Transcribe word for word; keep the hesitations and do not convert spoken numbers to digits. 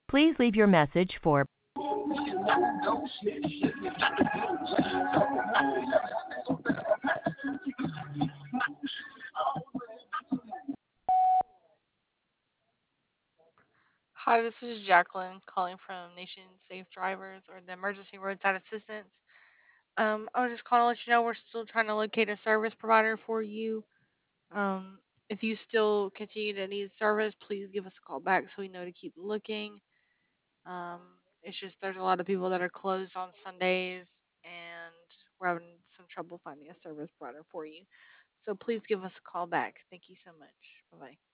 Please leave your message for Hi, this is Jacqueline calling from Nation Safe Drivers or the Emergency Roadside Assistance. Um, I was just calling to let you know we're still trying to locate a service provider for you. Um, if you still continue to need service, please give us a call back so we know to keep looking. Um, it's just there's a lot of people that are closed on Sundays, and we're having some trouble finding a service provider for you. So please give us a call back. Thank you so much. Bye bye.